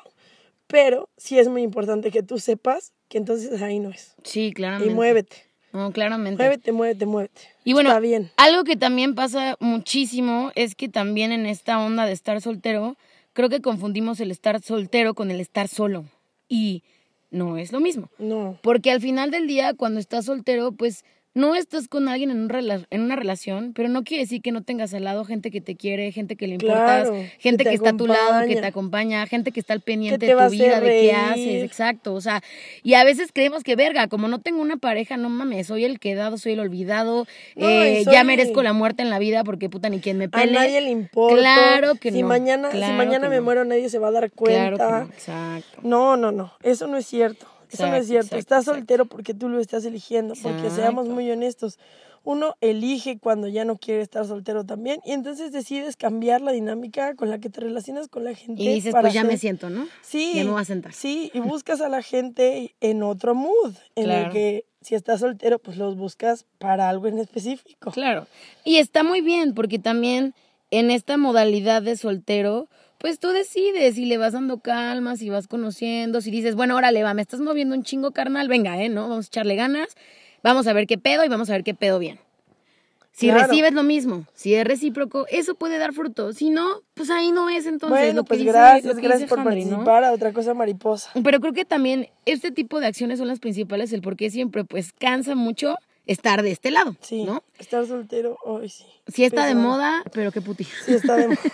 pero sí es muy importante que tú sepas que entonces ahí no es. Sí, claramente. Y muévete. No, claramente. Muévete, muévete, muévete. Y bueno, Está bien. algo que también pasa muchísimo es que también en esta onda de estar soltero, creo que confundimos el estar soltero con el estar solo. Y no es lo mismo. No. Porque al final del día, cuando estás soltero, pues no estás con alguien en, un rela- en una relación, pero no quiere decir que no tengas al lado gente que te quiere, gente que le importas, Claro, gente que que, te está a tu lado, que acompaña. te acompaña, gente que está al pendiente te de va a tu vida, hacer de qué reír. haces, exacto, o sea, y a veces creemos que, verga, como no tengo una pareja, no mames, soy el quedado, soy el olvidado, No, y eh, soy- ya merezco la muerte en la vida porque puta ni quien me A pele. nadie le importa. Claro que si no, Mañana, claro si mañana que me no. muero, nadie se va a dar cuenta. Claro que no, exacto. No, no, no. Eso no es cierto. Eso no Exacto, es cierto. exacto, Estás exacto. soltero porque tú lo estás eligiendo. Porque seamos Exacto. muy honestos. Uno elige cuando ya no quiere estar soltero también. Y entonces decides cambiar la dinámica con la que te relacionas con la gente. Y dices, para pues ya me hacer- siento, ¿no? Sí. Ya me voy a sentar. Sí, y buscas a la gente en otro mood. En Claro. el que si estás soltero, pues los buscas para algo en específico. Claro. Y está muy bien, porque también en esta modalidad de soltero, pues tú decides si le vas dando calma, si vas conociendo, si dices, bueno, órale, va, me estás moviendo un chingo, carnal, venga, ¿eh? ¿No? Vamos a echarle ganas, vamos a ver qué pedo y vamos a ver qué pedo bien. Si Claro. recibes lo mismo, si es recíproco, eso puede dar fruto. Si no, pues ahí no es entonces Bueno, lo que pues dice, gracias, lo que gracias dice por Handry, ¿no? participar a otra cosa mariposa. Pero creo que también este tipo de acciones son las principales, el por qué siempre pues cansa mucho estar de este lado, Sí, ¿no? estar soltero, hoy sí. Sí está de Pesado. moda, pero qué puti. Sí está de moda.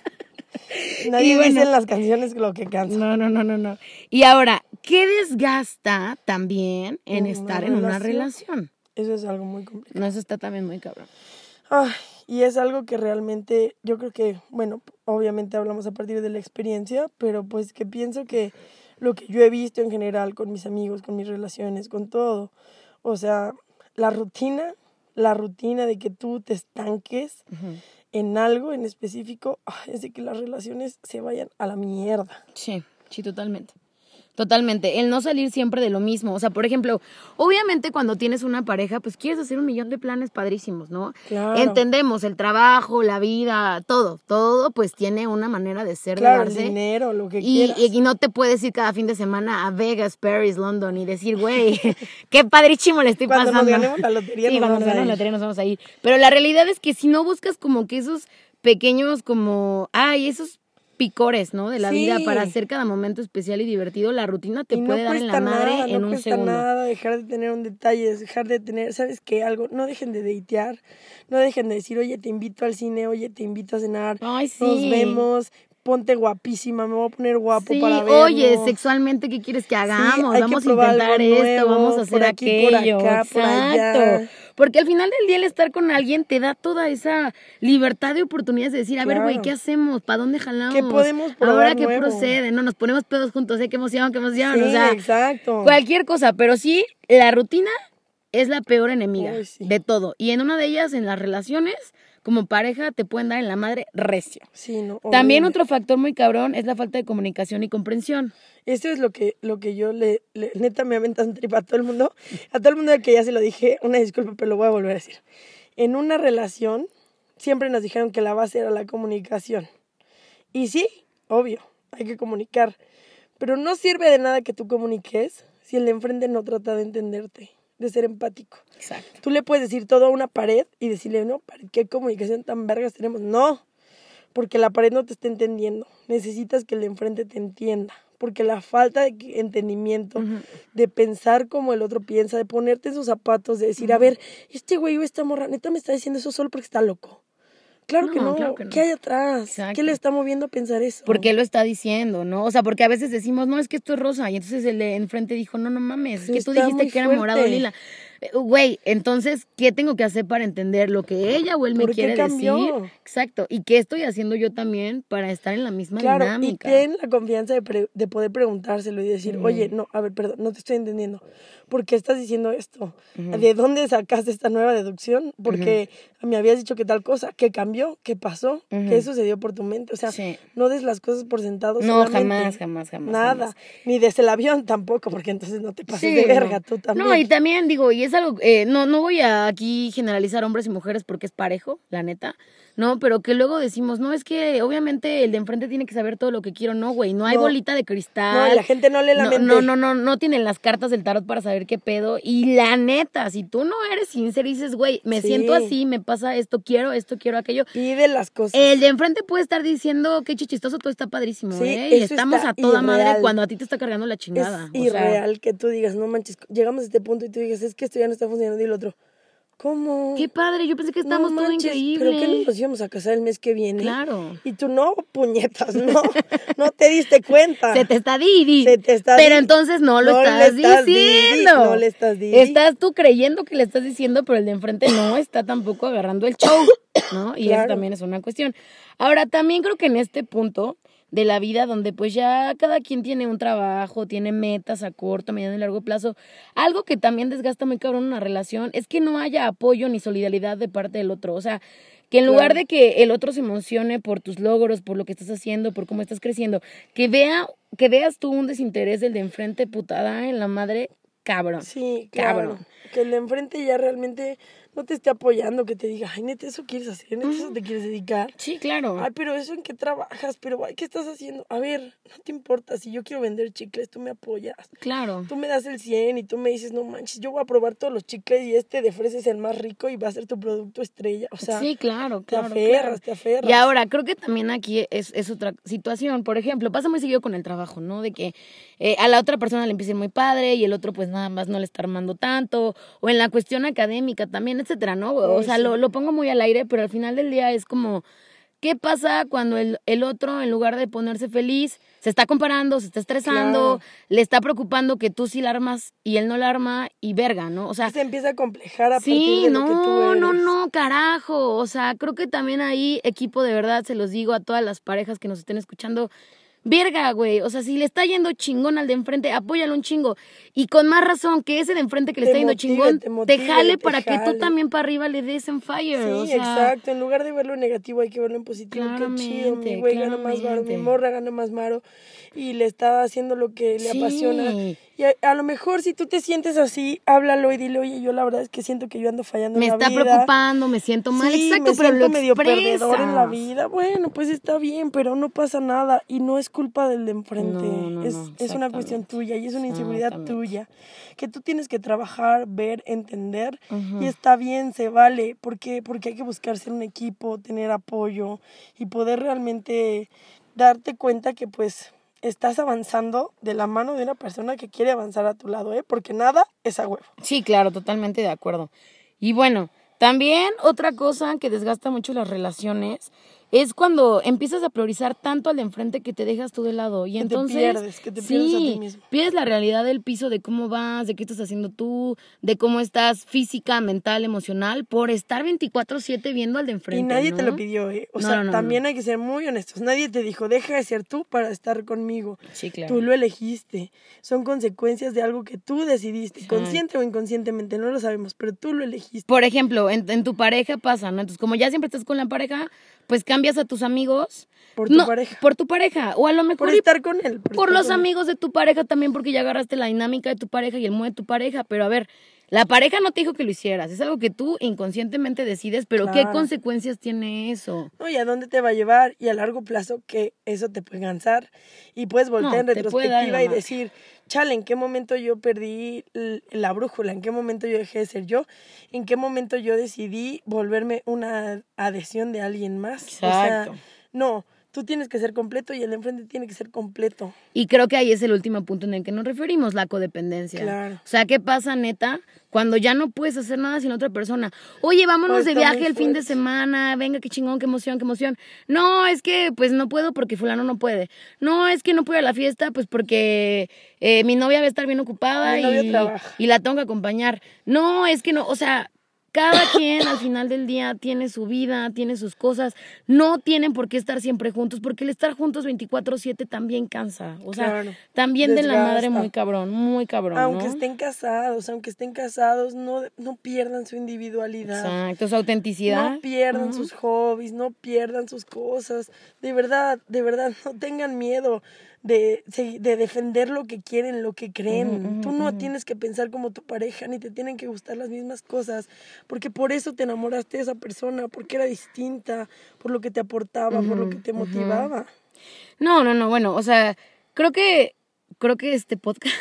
Nadie Y bueno. dice en las canciones lo que cansa. No, no, no, no, no. Y ahora, ¿qué desgasta también en Una estar en una relación. relación? Eso es algo muy complicado. No, eso está también muy cabrón. Ay, y es algo que realmente, yo creo que, bueno, obviamente hablamos a partir de la experiencia, pero pues que pienso que lo que yo he visto en general con mis amigos, con mis relaciones, con todo, o sea, la rutina, la rutina de que tú te estanques Ujú. en algo en específico, ay, es de que las relaciones se vayan a la mierda. Sí, sí, totalmente. Totalmente. El no salir siempre de lo mismo. O sea, por ejemplo, obviamente cuando tienes una pareja, pues quieres hacer un millón de planes padrísimos, ¿no? Claro. Entendemos el trabajo, la vida, todo. Todo pues tiene una manera de ser, Claro, de el darse. dinero, lo que Y, quieras. y, y no te puedes ir cada fin de semana a Vegas, Paris, London y decir, güey, qué padrísimo le estoy Cuando nos pasando. ganemos la lotería Sí, nos cuando vamos nos a ganemos ir. la lotería nos vamos a ir. Pero la realidad es que si no buscas como que esos pequeños como, ay, esos picores, ¿no? De la Sí. vida para hacer cada momento especial y divertido, la rutina te Y no puede dar en la cuesta madre nada, en no un cuesta segundo. nada dejar de tener un detalle, dejar de tener, ¿sabes qué? Algo, no dejen de datear, no dejen de decir, oye, te invito al cine, oye, te invito a cenar, Ay, sí. nos vemos, ponte guapísima, me voy a poner guapo Sí, para vernos. oye, sexualmente, ¿qué quieres que hagamos? hay que Vamos a probar intentar algo esto, vamos nuevo, a hacer por aquí, por aquello. acá, por Exacto. allá. Porque al final del día el estar con alguien te da toda esa libertad de oportunidades de decir, a ver, güey, Claro. ¿qué hacemos? ¿Para dónde jalamos? ¿Qué podemos probar Ahora qué nuevo? procede, no, nos ponemos pedos juntos, ¿eh? Qué emoción, qué emoción. Sí, o sea, exacto. cualquier cosa, pero sí, la rutina es la peor enemiga Uy, sí. de todo. Y en una de ellas, en las relaciones, como pareja, te pueden dar en la madre recio. Sí, no, También horrible. otro factor muy cabrón es la falta de comunicación y comprensión. Esto es lo que, lo que yo le, le- neta me aventan tripa a todo el mundo, a todo el mundo que ya se lo dije, una disculpa, pero lo voy a volver a decir. En una relación, siempre nos dijeron que la base era la comunicación. Y sí, obvio, hay que comunicar. Pero no sirve de nada que tú comuniques si el de enfrente no trata de entenderte, de ser empático. Exacto. Tú le puedes decir todo a una pared y decirle, no, ¿qué comunicación tan vergas tenemos? No, porque la pared no te está entendiendo. Necesitas que el de enfrente te entienda. Porque la falta de que- entendimiento, Ujú. de pensar como el otro piensa, de ponerte en sus zapatos, de decir, a ver, este güey o esta morra, neta me está diciendo eso solo porque está loco. Claro, que, No, no. claro que no. ¿Qué hay atrás? Exacto. ¿Qué le está moviendo a pensar eso? ¿Por qué lo está diciendo, no? O sea, porque a veces decimos, no, es que esto es rosa. Y entonces el de enfrente dijo, no, no mames, es que tú Está dijiste muy que era fuerte. morado o lila. Eh, Güey, entonces, ¿qué tengo que hacer para entender lo que ella o él me ¿Por qué quiere cambió? decir? Exacto. ¿Y qué estoy haciendo yo también para estar en la misma Claro, dinámica? y ten la confianza de, pre- de poder preguntárselo y decir, Ujú. oye, no, a ver, perdón, no te estoy entendiendo. ¿Por qué estás diciendo esto? Ujú. ¿De dónde sacaste esta nueva deducción? Porque me habías dicho que tal cosa, ¿qué cambió? ¿Qué pasó? Ujú. ¿Qué sucedió por tu mente? O sea, Sí. no des las cosas por sentado No, solamente. jamás, jamás, jamás. Nada, jamás. ni desde el avión tampoco, porque entonces no te pases Sí, de verga, no. tú también. No, y también digo, y es algo, eh, no, no voy a aquí generalizar hombres y mujeres porque es parejo, la neta, ¿no? Pero que luego decimos, no, es que obviamente el de enfrente tiene que saber todo lo que quiero, no, güey, no hay No. bolita de cristal. No, y la gente no lee la no, mente. No, no, no, no tienen las cartas del tarot para saber qué pedo. Y la neta, si tú no eres sincero y dices, güey, me Sí. siento así, me pasa esto, quiero esto, quiero aquello. Pide las cosas. El de enfrente puede estar diciendo qué chichistoso, todo está padrísimo, Sí, ¿eh? Y eso estamos está a toda madre irreal. cuando a ti te está cargando la Es chingada. o sea, irreal que tú digas, no manches, llegamos a este punto y tú digas, es que esto ya no está funcionando y el otro, ¿Cómo? Qué padre, yo pensé que estábamos no todo manches, increíble. ¿pero qué no nos íbamos a casar el mes que viene? Claro. Y tú no, puñetas, no, no te diste cuenta. Se te está Didi. Se te está Pero di- entonces no lo no estás, le estás diciendo. Didi, no le estás Didi. Estás tú creyendo que le estás diciendo, pero el de enfrente no está tampoco agarrando el show, ¿no? Y Claro. eso también es una cuestión. Ahora, también creo que en este punto de la vida donde pues ya cada quien tiene un trabajo, tiene metas a corto, mediano y largo plazo, algo que también desgasta muy cabrón una relación es que no haya apoyo ni solidaridad de parte del otro. O sea, que en lugar Claro. de que el otro se emocione por tus logros, por lo que estás haciendo, por cómo estás creciendo, que vea, que veas tú un desinterés del de enfrente, putada en la madre, cabrón. Sí, claro. Cabrón. Que el de enfrente ya realmente no te esté apoyando, que te diga, ay, neta, eso quieres hacer, neta, eso te quieres dedicar. Sí, claro. Ay, pero eso en qué trabajas, pero ay, ¿qué estás haciendo? A ver, no te importa, si yo quiero vender chicles, tú me apoyas. Claro. Tú me das el cien y tú me dices, no manches, yo voy a probar todos los chicles y este de fresa es el más rico y va a ser tu producto estrella. O sea, sí, claro, te claro. aferras, claro. te aferras. Y ahora, creo que también aquí es, es otra situación. Por ejemplo, pasa muy seguido con el trabajo, ¿no? De que eh, a la otra persona le empieza a ir muy padre y el otro pues nada más no le está armando tanto. O en la cuestión académica también, etcétera, ¿no? O Ay, sea, sí. lo, lo pongo muy al aire, pero al final del día es como, ¿qué pasa cuando el, el otro, en lugar de ponerse feliz, se está comparando, se está estresando, Claro. le está preocupando que tú sí la armas y él no la arma y verga, ¿no? O sea, se empieza a complejar a sí, partir de no, lo que tú eres. no, no, carajo. O sea, creo que también ahí, equipo, de verdad, se los digo a todas las parejas que nos estén escuchando. Verga, güey. O sea, si le está yendo chingón al de enfrente, apóyalo un chingo. Y con más razón, que ese de enfrente que le Te está yendo motive, chingón, te motive, te jale te para que tú jale. también para arriba le des en fire. Sí, o sea, exacto. En lugar de verlo negativo, hay que verlo en positivo. Qué chido, mi Claramente, güey gana más varo, mi claramente. morra gana más varo y le está haciendo lo que le Sí. apasiona. Y a, a lo mejor si tú te sientes así, háblalo y dile, oye, yo la verdad es que siento que yo ando fallando me en la está vida. preocupando, me siento mal. Sí, Exacto, me pero siento lo medio perdedor en la expresas. vida. Bueno, pues está bien, pero no pasa nada y no es culpa del de enfrente. No, no, es, no, es una cuestión exactamente. tuya y es una inseguridad Exactamente. tuya que tú tienes que trabajar, ver, entender Ujú. y está bien, se vale, porque porque hay que buscar ser un equipo, tener apoyo y poder realmente darte cuenta que pues estás avanzando de la mano de una persona que quiere avanzar a tu lado, ¿eh? Porque nada es a huevo. Sí, claro, totalmente de acuerdo. Y bueno, también otra cosa que desgasta mucho las relaciones es cuando empiezas a priorizar tanto al de enfrente que te dejas tú de lado. Y Que te entonces, pierdes, que te pierdes a ti sí, mismo. pierdes la realidad del piso de cómo vas, de qué estás haciendo tú, de cómo estás física, mental, emocional, por estar veinticuatro siete viendo al de enfrente. Y nadie ¿no? te lo pidió, ¿eh? O No, sea, no, no, también no. hay que ser muy honestos. Nadie te dijo, deja de ser tú para estar conmigo. Sí, claro. Tú lo elegiste. Son consecuencias de algo que tú decidiste. Exacto. Consciente o inconscientemente, no lo sabemos, pero tú lo elegiste. Por ejemplo, en, en tu pareja pasa, ¿no? Entonces, como ya siempre estás con la pareja, pues cambias a tus amigos. Por tu no, pareja. Por tu pareja. O a lo mejor Por y estar con él. por estar los con él. amigos de tu pareja también, porque ya agarraste la dinámica de tu pareja y el modo de tu pareja. Pero a ver, la pareja no te dijo que lo hicieras. Es algo que tú inconscientemente decides, pero ¿qué Claro. consecuencias tiene eso? No, ¿y a dónde te va a llevar? Y a largo plazo que eso te puede cansar. Y puedes voltear No, en te puede dar en la retrospectiva y madre. decir, chale, ¿en qué momento yo perdí l- la brújula? ¿En qué momento yo dejé de ser yo? ¿En qué momento yo decidí volverme una adhesión de alguien más? Exacto. O sea, no, tú tienes que ser completo y el de enfrente tiene que ser completo. Y creo que ahí es el último punto en el que nos referimos, la codependencia. Claro. O sea, ¿qué pasa, neta? Cuando ya no puedes hacer nada sin otra persona. Oye, vámonos Pues de está viaje muy el fin de fuerte. semana. Venga, qué chingón, qué emoción, qué emoción. No, es que pues no puedo porque fulano no puede. No, es que no puedo ir a la fiesta pues porque eh, mi novia va a estar bien ocupada Mi novio y, trabaja. y la tengo que acompañar. No, es que no, o sea... Cada quien al final del día tiene su vida, tiene sus cosas. No tienen por qué estar siempre juntos, porque el estar juntos veinticuatro siete también cansa. O sea, Claro. también de la madre Desgasta. muy cabrón, muy cabrón, Aunque ¿no? estén casados, aunque estén casados, no, no pierdan su individualidad. Exacto, su autenticidad. No pierdan Ujú. sus hobbies, no pierdan sus cosas. De verdad, de verdad, no tengan miedo de, de defender lo que quieren, lo que creen. Ujú, ujú, Tú no ujú. tienes que pensar como tu pareja, ni te tienen que gustar las mismas cosas, porque por eso te enamoraste de esa persona, porque era distinta, por lo que te aportaba, por lo que te Ujú, ujú. motivaba. No, no, no, bueno, o sea, creo que creo que este podcast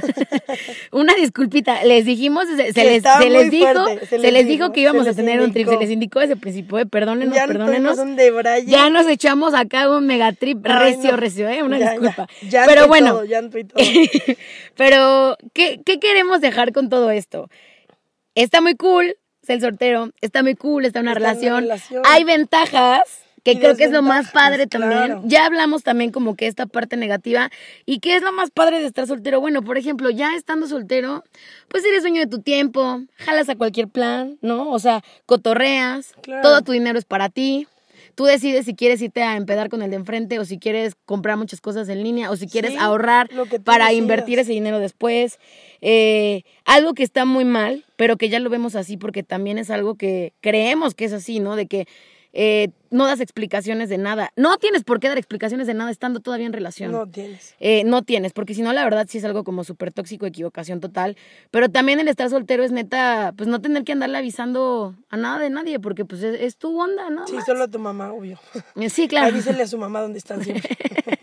una disculpita, les dijimos, se, se Que les, estaba se les muy dijo, fuerte, se les dijo que íbamos se a les tener un trip, se indicó. les indicó desde el principio, eh, perdónenos, Ya perdónenos. tuvimos un debraye. Ya nos echamos acá un megatrip Ay, recio, no. recio, eh, una Ya, disculpa. ya. Llanto Pero y bueno, todo, llanto y todo. pero ¿qué, ¿qué queremos dejar con todo esto? Está muy cool está el soltero, está muy cool, está en una, está relación. una relación. Hay ventajas, que Y creo que es lo más desventajas, padre también. claro. Ya hablamos también como que esta parte negativa. ¿Y qué es lo más padre de estar soltero? Bueno, por ejemplo, ya estando soltero, pues eres dueño de tu tiempo, jalas a cualquier plan, ¿no? O sea, cotorreas, Claro. todo tu dinero es para ti. Tú decides si quieres irte a empedar con el de enfrente o si quieres comprar muchas cosas en línea o si quieres Sí, ahorrar lo que tú para decidas. invertir ese dinero después. Eh, algo que está muy mal, pero que ya lo vemos así porque también es algo que creemos que es así, ¿no? De que eh, no das explicaciones de nada. No tienes por qué dar explicaciones de nada estando todavía en relación. No tienes. Eh, no tienes, porque si no, la verdad sí es algo como súper tóxico, equivocación total. Pero también el estar soltero es neta, pues no tener que andarle avisando a nada de nadie, porque pues es, es tu onda, ¿no? Sí, solo a tu mamá, obvio. Sí, claro. Avísele a su mamá dónde están siempre.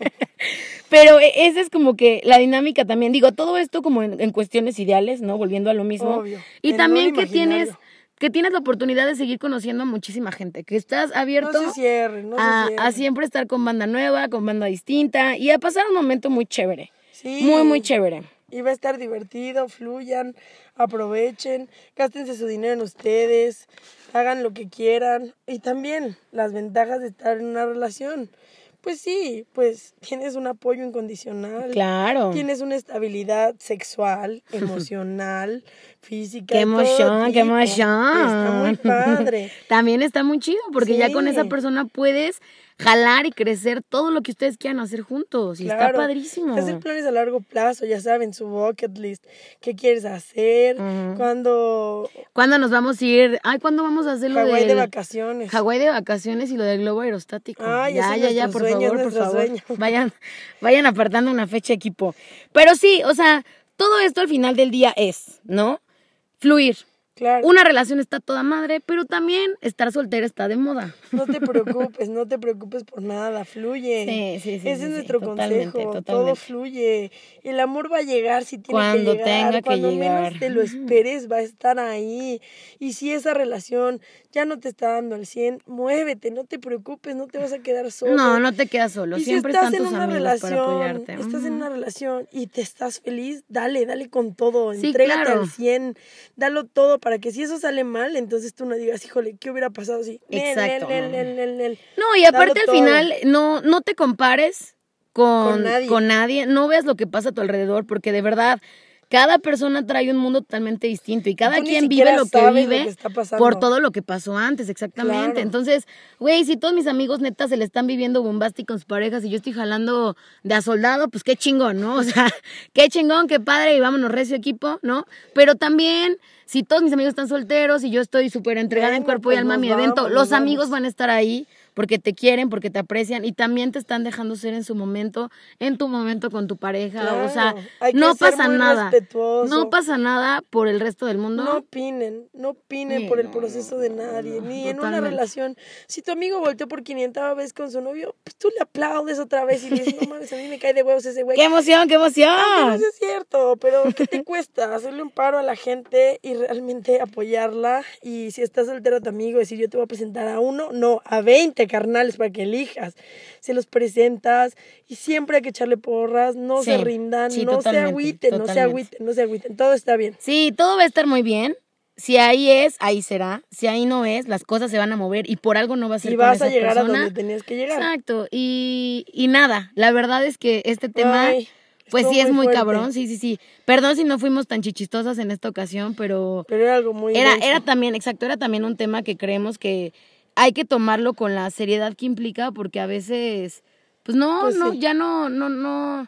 Pero e- esa es como que la dinámica también. Digo, todo esto como en, en cuestiones ideales, ¿no? Volviendo a lo mismo. Obvio. Y En también un que imaginario. tienes, que tienes la oportunidad de seguir conociendo a muchísima gente, que estás abierto No se cierren, no a, se cierren. a siempre estar con banda nueva, con banda distinta y a pasar un momento muy chévere. Sí. Muy, muy chévere. Y va a estar divertido, fluyan, aprovechen, gástense su dinero en ustedes, hagan lo que quieran. Y también las ventajas de estar en una relación. Pues sí, pues tienes un apoyo incondicional. Claro. Tienes una estabilidad sexual, emocional, física. ¡Qué de todo emoción, qué tipo. emoción! Está muy padre. También está muy chido porque ya con Sí. esa persona puedes jalar y crecer todo lo que ustedes quieran hacer juntos. Y está Claro. padrísimo. Hacer planes a largo plazo, ya saben, su bucket list. ¿Qué quieres hacer? Ujú. Cuando ¿Cuándo nos vamos a ir? Ay, ¿cuándo vamos a hacer lo Hawái del de vacaciones. Hawái de vacaciones y lo del globo aerostático? Ay, ya, ese ya, es ya, nuestro por sueño, favor, es por nuestro favor. sueño. Vayan, vayan apartando una fecha, equipo. Pero sí, o sea, todo esto al final del día es, ¿no? Fluir. Claro. Una relación está toda madre, pero también estar soltera está de moda. No te preocupes, no te preocupes por nada, fluye. Sí, sí, sí, Ese sí, es sí, nuestro totalmente, consejo, todo totalmente. fluye. El amor va a llegar si tiene Cuando que llegar. tenga que Cuando llegar. menos te lo esperes, va a estar ahí. Y si esa relación ya no te está dando al cien, muévete, no te preocupes, no te vas a quedar solo. No, no te quedas solo. Y si Siempre estás están en tus una amigos relación, para apoyarte. estás en Ujú. una relación y te estás feliz, dale, dale con todo, Sí, entrégate claro. al cien, dalo todo para que si eso sale mal, entonces tú no digas, híjole, ¿qué hubiera pasado si? Exacto. Nel, nel, nel, nel, nel. No, y aparte Dalo al todo. final no, no te compares con, Con nadie. con nadie, no veas lo que pasa a tu alrededor, porque de verdad, cada persona trae un mundo totalmente distinto y cada Tú ni quien vive siquiera lo que sabes lo vive que está pasando. por todo lo que pasó antes, exactamente. Claro. Entonces, güey, si todos mis amigos neta se le están viviendo bombásticos con sus parejas y yo estoy jalando de a soldado, pues qué chingón, ¿no? O sea, qué chingón, qué padre y vámonos recio equipo, ¿no? Pero también, si todos mis amigos están solteros y yo estoy súper entregada en Bueno, cuerpo y pues alma a nos mi evento, vamos, los nos amigos vamos. van a estar ahí porque te quieren, porque te aprecian y también te están dejando ser en su momento, en tu momento con tu pareja. Claro, O sea, hay que no ser pasa muy nada. respetuoso. No pasa nada por el resto del mundo. No opinen, no opinen Sí, por el no, proceso de nadie, no, ni en una totalmente. relación. Si tu amigo volteó por quinientava vez con su novio, pues tú le aplaudes otra vez y le dices, no mames, a mí me cae de huevos ese güey. ¡Qué emoción, qué emoción! Aunque no es cierto, pero ¿qué te cuesta? Hacerle un paro a la gente y realmente apoyarla. Y si estás soltero tu amigo, decir yo te voy a presentar a uno, no, a veinte carnales para que elijas. Se los presentas y siempre hay que echarle porras, no Sí, se rindan, sí, no se totalmente, agüiten, no se totalmente. agüiten, no se agüiten, todo está bien. Sí, todo va a estar muy bien. Si ahí es, ahí será. Si ahí no es, las cosas se van a mover y por algo no va a ser Y con vas a esa llegar persona. a donde tenías que llegar. Exacto. Y, y nada, la verdad es que este tema, Ay, pues estuvo sí es muy fuerte, cabrón. Sí, sí, sí. Perdón si no fuimos tan chichistosas en esta ocasión, pero Pero era algo muy era, denso. era también, exacto, era también un tema que creemos que hay que tomarlo con la seriedad que implica, porque a veces, pues no, Pues no, sí. ya no, no, no,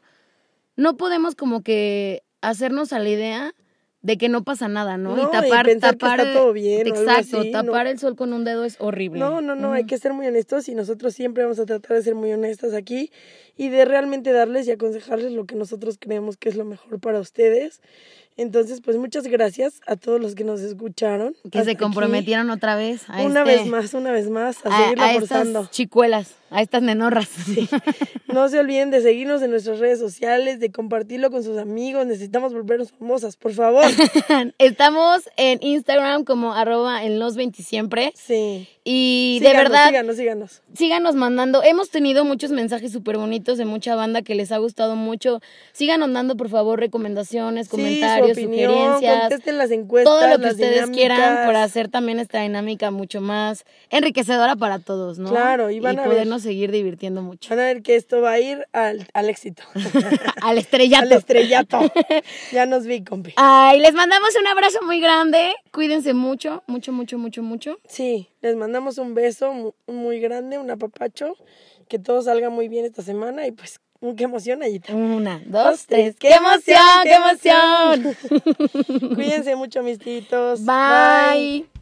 no podemos como que hacernos a la idea de que no pasa nada, ¿no? No, y tapar, y pensar que tapar, está todo bien o algo exacto, así, tapar no. el sol con un dedo es horrible. No, no, no, hay Ujú. que ser muy honestos y nosotros siempre vamos a tratar de ser muy honestas aquí y de realmente darles y aconsejarles lo que nosotros creemos que es lo mejor para ustedes. Entonces, pues muchas gracias a todos los que nos escucharon. Que hasta se aquí. comprometieron otra vez a Una este- vez más, una vez más, a, a, seguirla a forzando. estas chicuelas, a estas nenorras. No se olviden de seguirnos en nuestras redes sociales, de compartirlo con sus amigos. Necesitamos volvernos famosas, por favor. Estamos en Instagram como arroba en los veintisiempre. Sí. Y Síganos, de verdad, síganos, síganos. síganos mandando. Hemos tenido muchos mensajes súper bonitos de mucha banda que les ha gustado mucho. Síganos dando, por favor, recomendaciones, Sí, comentarios. comentarios, su opinión, sugerencias, contesten las encuestas, todo lo que las ustedes dinámicas. quieran para hacer también esta dinámica mucho más enriquecedora para todos, ¿no? Claro, y van a ver. podernos seguir divirtiendo mucho. Van a ver que esto va a ir al, al éxito. Al estrellato. Al estrellato. Ya nos vi, compi. Ay, les mandamos un abrazo muy grande. Cuídense mucho, mucho, mucho, mucho, mucho. Sí, les mandamos un beso mu- muy grande, un apapacho. Que todo salga muy bien esta semana y pues, qué emoción, Ayita. Una, dos, tres. ¡Qué emoción, qué emoción! Cuídense mucho, mis titos. Bye. Bye.